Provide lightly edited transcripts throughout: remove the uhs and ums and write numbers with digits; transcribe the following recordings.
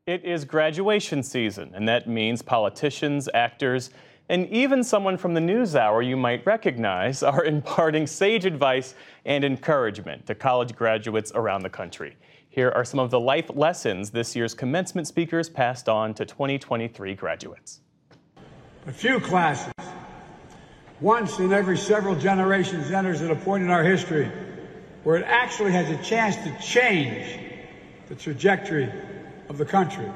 It is graduation season, and that means politicians, actors, and even someone from the NewsHour you might recognize are imparting sage advice and encouragement to college graduates around the country. Here are some of the life lessons this year's commencement speakers passed on to 2023 graduates. A few classes, once in every several generations, enters at a point in our history where it actually has a chance to change the trajectory of the country.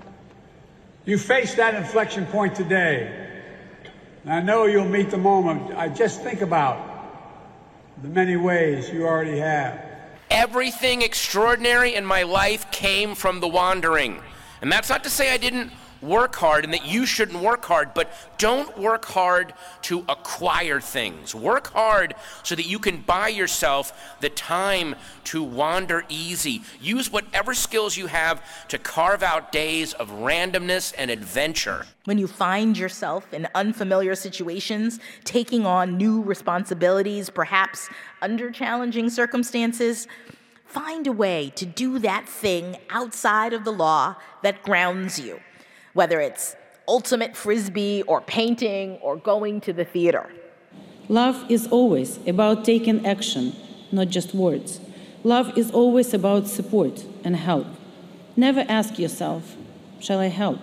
You face that inflection point today, and I know you'll meet the moment. I just think about the many ways you already have. Everything extraordinary in my life came from the wandering. And that's not to say I didn't work hard and that you shouldn't work hard, but don't work hard to acquire things. Work hard so that you can buy yourself the time to wander easy. Use whatever skills you have to carve out days of randomness and adventure. When you find yourself in unfamiliar situations, taking on new responsibilities, perhaps under challenging circumstances, find a way to do that thing outside of the law that grounds you. Whether it's ultimate frisbee or painting or going to the theater. Love is always about taking action, not just words. Love is always about support and help. Never ask yourself, shall I help?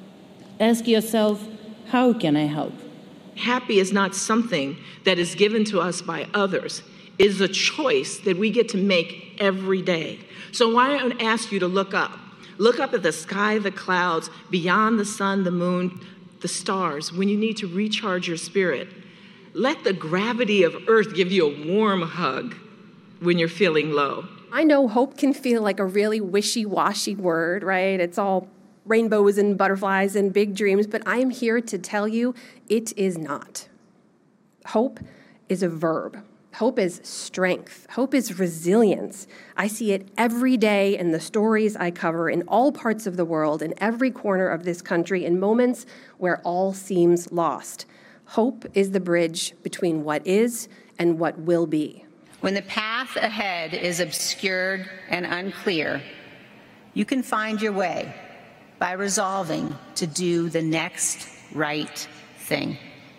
Ask yourself, how can I help? Happy is not something that is given to us by others. It is a choice that we get to make every day. So why don't I ask you to look up? Look up at the sky, the clouds, beyond the sun, the moon, the stars, when you need to recharge your spirit. Let the gravity of earth give you a warm hug when you're feeling low. I know hope can feel like a really wishy-washy word, right? It's all rainbows and butterflies and big dreams, but I am here to tell you it is not. Hope is a verb. Hope is strength. Hope is resilience. I see it every day in the stories I cover in all parts of the world, in every corner of this country, in moments where all seems lost. Hope is the bridge between what is and what will be. When the path ahead is obscured and unclear, you can find your way by resolving to do the next right thing.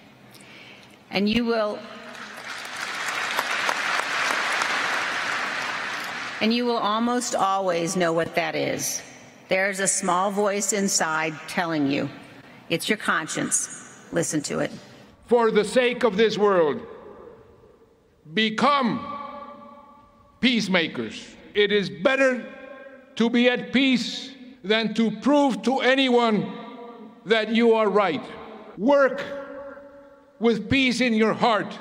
And you will almost always know what that is. There's a small voice inside telling you. It's your conscience. Listen to it. For the sake of this world, become peacemakers. It is better to be at peace than to prove to anyone that you are right. Work with peace in your heart.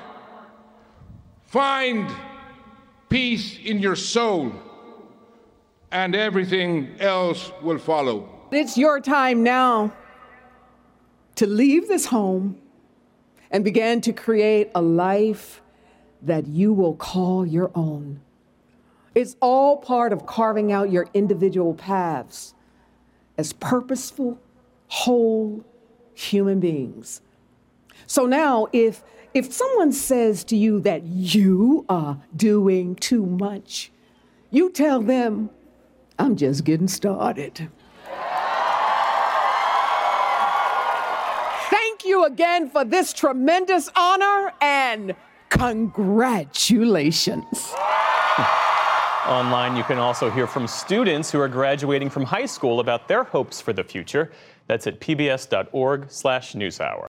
Find peace in your soul, and everything else will follow. It's your time now to leave this home and begin to create a life that you will call your own. It's all part of carving out your individual paths as purposeful, whole human beings. So now, if someone says to you that you are doing too much, you tell them, I'm just getting started. Thank you again for this tremendous honor and congratulations. Online, you can also hear from students who are graduating from high school about their hopes for the future. That's at pbs.org/newshour.